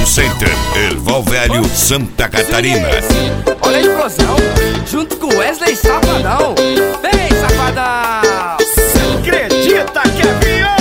Center, Erval Velho, Santa Catarina. Olha a explosão, junto com Wesley Safadão. Vem, Safadão! Cê acredita que é viol?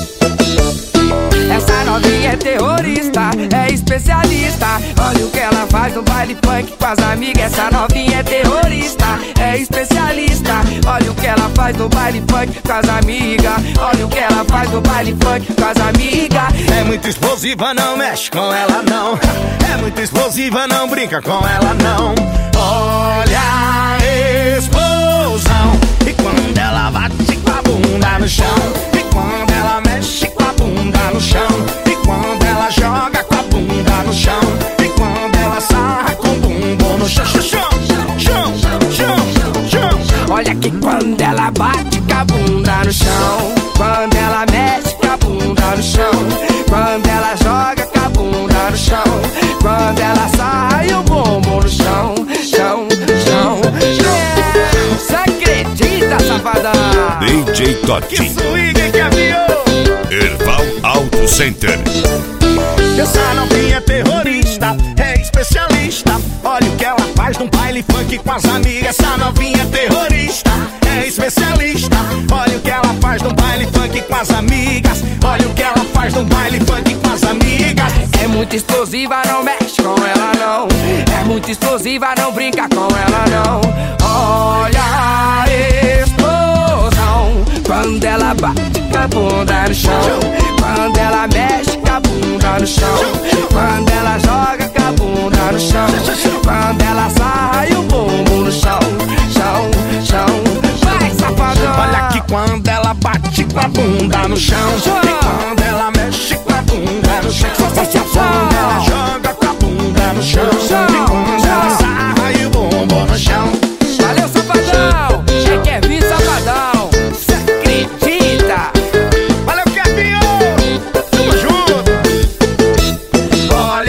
Essa novinha é terrorista, é especialista. Olha o que ela faz no baile funk com as amigas. Essa novinha é terrorista, é especialista. Olha o que ela faz no baile funk com as amigas. Olha o que ela faz no baile funk com as amigas. É muito explosiva, não mexe com ela não. É muito explosiva, não brinca com ela não. Olha a explosão. E quando ela bate com a bunda no chão. E quando ela mexe com a bunda no chão. E quando ela joga com a bunda no chão. E quando ela sarra com o bumbum no chão. Olha que quando ela bate com a bunda no chão. Quando ela mexe com a bunda no chão. Quando ela joga com a bunda no chão. Quando ela sarra e o bumbum no chão. Você acredita, Safadão? DJ Totti, Que swing que aviou. Erval Auto Center. Essa novinha é terrorista, é especialista. Olha o que ela faz num baile funk com as amigas. Essa novinha é terrorista, é especialista. Olha o que ela faz num baile funk com as amigas. Olha o que ela faz num baile funk com as amigas. É muito explosiva, não mexe com ela não. É muito explosiva, não brinca com ela não. Olha a explosão. Quando ela bate com a bunda no chão. Quando